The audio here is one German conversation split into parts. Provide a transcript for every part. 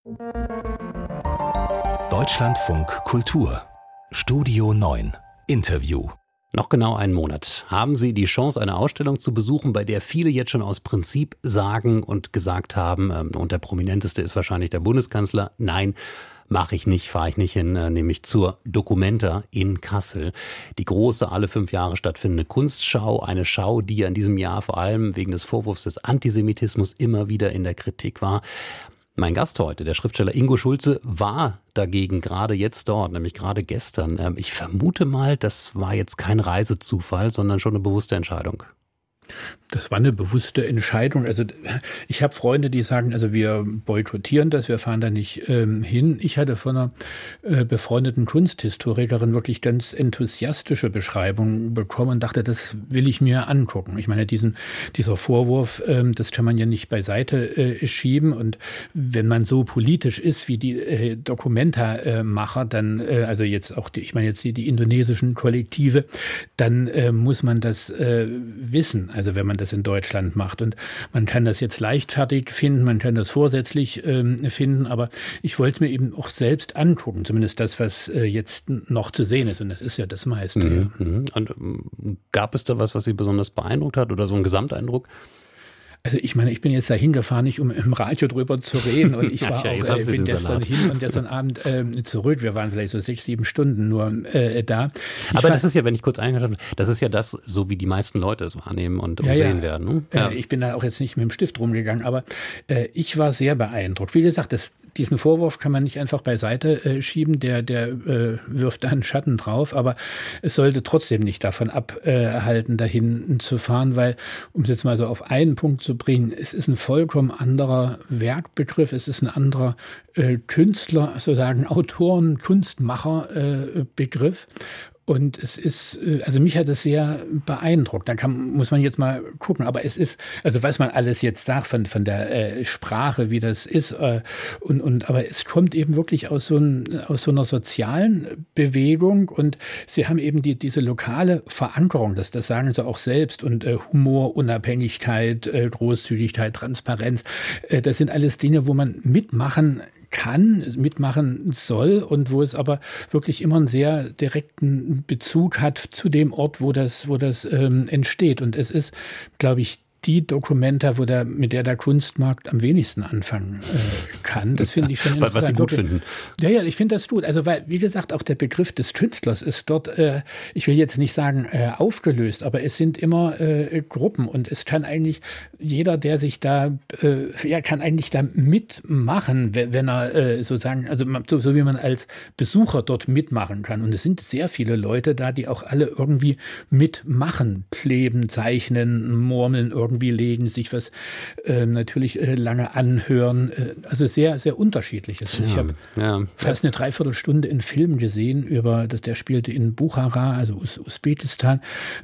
Deutschlandfunk Kultur Studio 9 Interview. Noch genau einen Monat haben Sie die Chance, eine Ausstellung zu besuchen, bei der viele jetzt schon aus Prinzip sagen und gesagt haben, und der prominenteste ist wahrscheinlich der Bundeskanzler, nein, mache ich nicht, fahre ich nicht hin, nämlich zur Documenta in Kassel. Die große, alle 5 Jahre stattfindende Kunstschau, eine Schau, die ja in diesem Jahr vor allem wegen des Vorwurfs des Antisemitismus immer wieder in der Kritik war. Mein Gast heute, der Schriftsteller Ingo Schulze, war dagegen gerade jetzt dort, nämlich gerade gestern. Ich vermute mal, das war jetzt kein Reisezufall, sondern schon eine bewusste Entscheidung. Das war eine bewusste Entscheidung. Also ich habe Freunde, die sagen, also wir boykottieren das, wir fahren da nicht hin. Ich hatte von einer befreundeten Kunsthistorikerin wirklich ganz enthusiastische Beschreibungen bekommen und dachte, das will ich mir angucken. Ich meine, dieser Vorwurf, das kann man ja nicht beiseite schieben. Und wenn man so politisch ist wie die Documenta-Macher, dann, also jetzt auch die indonesischen Kollektive, dann muss man das wissen. Also wenn man das in Deutschland macht. Und man kann das jetzt leichtfertig finden, man kann das vorsätzlich finden, aber ich wollte es mir eben auch selbst angucken, zumindest das, was jetzt noch zu sehen ist. Und das ist ja das meiste. Mhm. Und gab es da was Sie besonders beeindruckt hat oder so ein Gesamteindruck? Also ich meine, ich bin jetzt da hingefahren, nicht um im Radio drüber zu reden, und ich war bin gestern hin und gestern Abend zurück. Wir waren vielleicht so 6-7 Stunden nur da. Aber das ist ja, wenn ich kurz eingehört habe, das ist ja das, so wie die meisten Leute es wahrnehmen und sehen werden. Ne? Ja. Ich bin da auch jetzt nicht mit dem Stift rumgegangen, aber ich war sehr beeindruckt. Wie gesagt, diesen Vorwurf kann man nicht einfach beiseite schieben, der wirft da einen Schatten drauf, aber es sollte trotzdem nicht davon abhalten, dahin zu fahren, weil, um es jetzt mal so auf einen Punkt zu bringen, es ist ein vollkommen anderer Werkbegriff, es ist ein anderer Künstler, sozusagen Autoren, Kunstmacher Begriff. Und es ist, also mich hat es sehr beeindruckt. Da muss man jetzt mal gucken. Aber es ist, also was man alles jetzt sagt von der Sprache, wie das ist, aber es kommt eben wirklich aus so einer sozialen Bewegung, und sie haben eben diese lokale Verankerung, das sagen sie auch selbst, und Humor, Unabhängigkeit, Großzügigkeit, Transparenz, das sind alles Dinge, wo man mitmachen soll, und wo es aber wirklich immer einen sehr direkten Bezug hat zu dem Ort, wo das entsteht. Und es ist, glaube ich, die Documenta, mit der Kunstmarkt am wenigsten anfangen kann. Das finde ich schon interessant. Was Sie gut finden. Ja, ich finde das gut. Also, weil, wie gesagt, auch der Begriff des Künstlers ist dort, ich will jetzt nicht sagen aufgelöst, aber es sind immer Gruppen, und es kann eigentlich jeder, der sich da, kann eigentlich da mitmachen, wenn er sozusagen, also so wie man als Besucher dort mitmachen kann. Und es sind sehr viele Leute da, die auch alle irgendwie mitmachen, kleben, zeichnen, murmeln, irgendwie legen, sich was natürlich lange anhören. Also sehr, sehr unterschiedliches. Ja, ich habe fast eine Dreiviertelstunde einen Film gesehen der spielte in Buchara, also Usbekistan,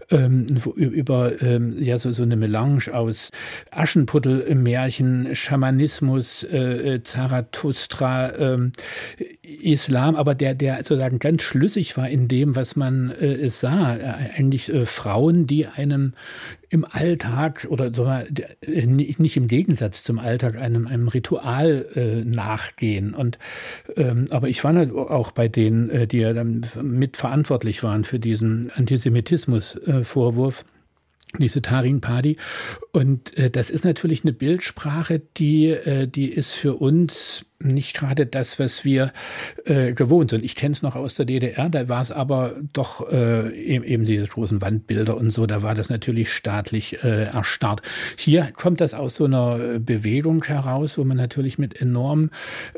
über so eine Melange aus Aschenputtel-Märchen, Schamanismus, Zarathustra, Islam, aber der sozusagen ganz schlüssig war in dem, was man sah. Eigentlich Frauen, die einem im Alltag oder nicht im Gegensatz zum Alltag einem Ritual nachgehen. Und aber ich war auch bei denen, die ja dann mitverantwortlich waren für diesen Antisemitismus-Vorwurf. Diese Tarin Padi. Und das ist natürlich eine Bildsprache, die ist für uns nicht gerade das, was wir gewohnt sind. Ich kenne es noch aus der DDR, da war es aber doch eben diese großen Wandbilder und so, da war das natürlich staatlich erstarrt. Hier kommt das aus so einer Bewegung heraus, wo man natürlich mit enorm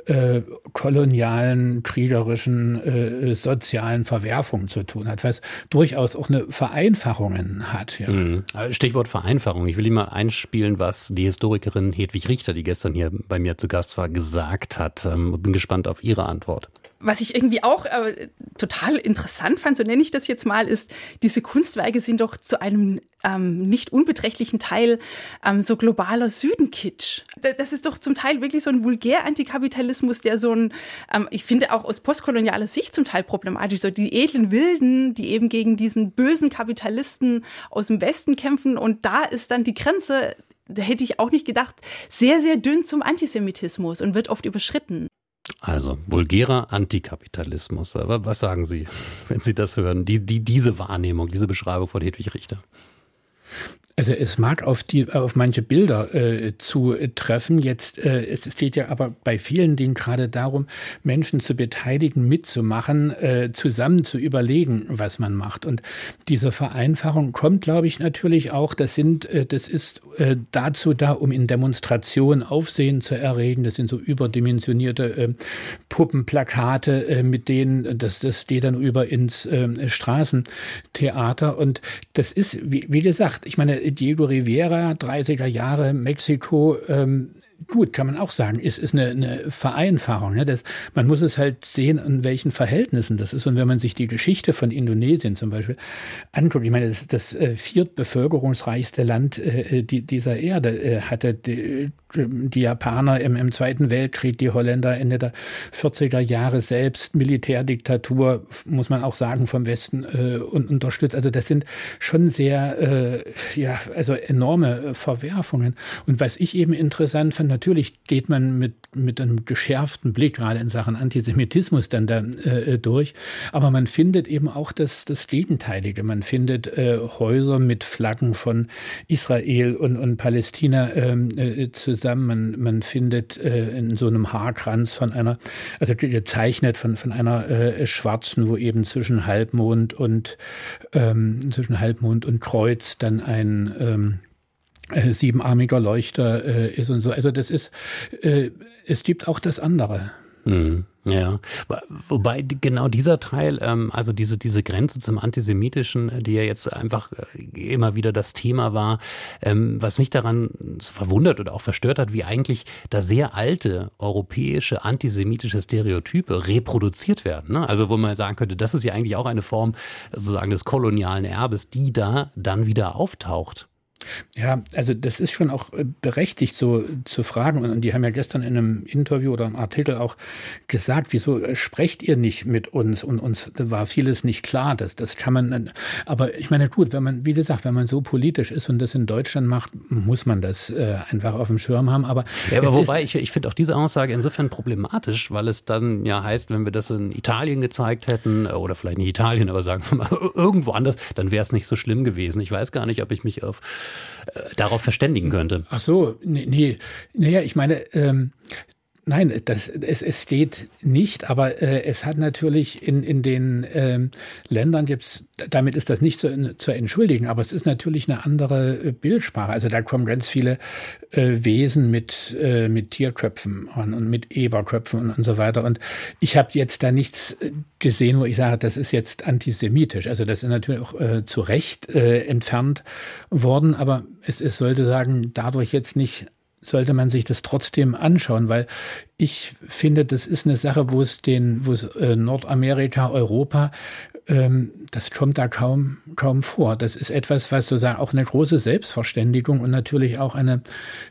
kolonialen, kriegerischen, sozialen Verwerfungen zu tun hat, was durchaus auch eine Vereinfachungen hat. Ja. Stichwort Vereinfachung. Ich will Ihnen mal einspielen, was die Historikerin Hedwig Richter, die gestern hier bei mir zu Gast war, gesagt hat. Bin gespannt auf Ihre Antwort. Was ich irgendwie auch total interessant fand, so nenne ich das jetzt mal, ist, diese Kunstwerke sind doch zu einem nicht unbeträchtlichen Teil so globaler Süden-Kitsch. Das ist doch zum Teil wirklich so ein vulgär-Antikapitalismus, der so ein, ich finde auch aus postkolonialer Sicht zum Teil problematisch, so die edlen Wilden, die eben gegen diesen bösen Kapitalisten aus dem Westen kämpfen, und da ist dann die Grenze da hätte ich auch nicht gedacht, sehr, sehr dünn zum Antisemitismus und wird oft überschritten. Also vulgärer Antikapitalismus. Aber was sagen Sie, wenn Sie das hören? Diese Wahrnehmung, diese Beschreibung von Hedwig Richter. Also es mag auf manche Bilder zutreffen. Jetzt, es geht ja aber bei vielen Dingen gerade darum, Menschen zu beteiligen, mitzumachen, zusammen zu überlegen, was man macht. Und diese Vereinfachung kommt, glaube ich, natürlich auch. Das ist dazu da, um in Demonstrationen Aufsehen zu erregen. Das sind so überdimensionierte Puppenplakate, mit denen das geht dann über ins Straßentheater. Und das ist, wie gesagt, ich meine, Diego Rivera, 30er Jahre, Mexiko, gut, kann man auch sagen, ist eine Vereinfachung. Ne? Man muss es halt sehen, in welchen Verhältnissen das ist. Und wenn man sich die Geschichte von Indonesien zum Beispiel anguckt, ich meine, das ist das viertbevölkerungsreichste Land dieser Erde, hatte die Japaner im Zweiten Weltkrieg, die Holländer Ende der 40er Jahre selbst, Militärdiktatur, muss man auch sagen, vom Westen unterstützt. Also das sind schon sehr, also enorme Verwerfungen. Und was ich eben interessant fand, natürlich geht man mit einem geschärften Blick, gerade in Sachen Antisemitismus, dann da durch. Aber man findet eben auch das Gegenteilige. Man findet Häuser mit Flaggen von Israel und Palästina zusammen. Man findet in so einem Haarkranz also gezeichnet von einer schwarzen, wo eben zwischen Halbmond und Kreuz dann ein siebenarmiger Leuchter ist und so. Also das ist, es gibt auch das andere. Ja, wobei genau dieser Teil, also diese Grenze zum Antisemitischen, die ja jetzt einfach immer wieder das Thema war, was mich daran verwundert oder auch verstört hat, wie eigentlich da sehr alte europäische antisemitische Stereotype reproduziert werden. Ne? Also wo man sagen könnte, das ist ja eigentlich auch eine Form sozusagen des kolonialen Erbes, die da dann wieder auftaucht. Ja, also das ist schon auch berechtigt so zu fragen. Und die haben ja gestern in einem Interview oder im Artikel auch gesagt, wieso sprecht ihr nicht mit uns? Und uns war vieles nicht klar. Das kann man, aber ich meine, gut, wenn man so politisch ist und das in Deutschland macht, muss man das einfach auf dem Schirm haben. Aber wobei, ich finde auch diese Aussage insofern problematisch, weil es dann ja heißt, wenn wir das in Italien gezeigt hätten, oder vielleicht nicht Italien, aber sagen wir mal irgendwo anders, dann wäre es nicht so schlimm gewesen. Ich weiß gar nicht, ob ich mich darauf verständigen könnte. Ach so, nee. Naja, ich meine, nein, es geht nicht, aber es hat natürlich in den Ländern damit ist das nicht zu entschuldigen, aber es ist natürlich eine andere Bildsprache. Also da kommen ganz viele Wesen mit Tierköpfen und mit Eberköpfen und so weiter. Und ich habe jetzt da nichts gesehen, wo ich sage, das ist jetzt antisemitisch. Also das ist natürlich auch zu Recht entfernt worden, aber es sollte sagen, dadurch jetzt nicht, sollte man sich das trotzdem anschauen, weil ich finde, das ist eine Sache, wo es Nordamerika, Europa, das kommt da kaum vor. Das ist etwas, was sozusagen auch eine große Selbstverständigung und natürlich auch ein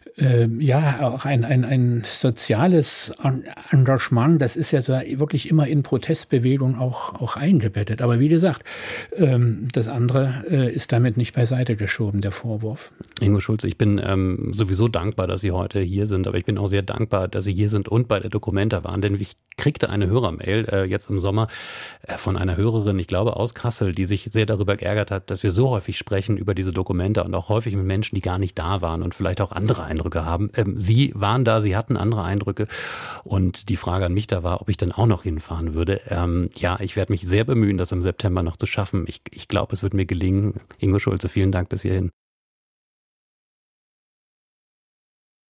soziales Engagement, das ist ja so wirklich immer in Protestbewegung auch eingebettet. Aber wie gesagt, das andere ist damit nicht beiseite geschoben, der Vorwurf. Ingo Schulze, ich bin sowieso dankbar, dass Sie heute hier sind, aber ich bin auch sehr dankbar, dass Sie hier sind und bei der Documenta waren, denn ich kriegte eine Hörermail jetzt im Sommer von einer Hörerin, ich glaube aus Kassel, die sich sehr darüber geärgert hat, dass wir so häufig sprechen über diese Documenta und auch häufig mit Menschen, die gar nicht da waren und vielleicht auch andere Eindrücke haben. Sie waren da, Sie hatten andere Eindrücke und die Frage an mich da war, ob ich dann auch noch hinfahren würde. Ja, ich werde mich sehr bemühen, das im September noch zu schaffen. Ich glaube, es wird mir gelingen. Ingo Schulze, vielen Dank bis hierhin.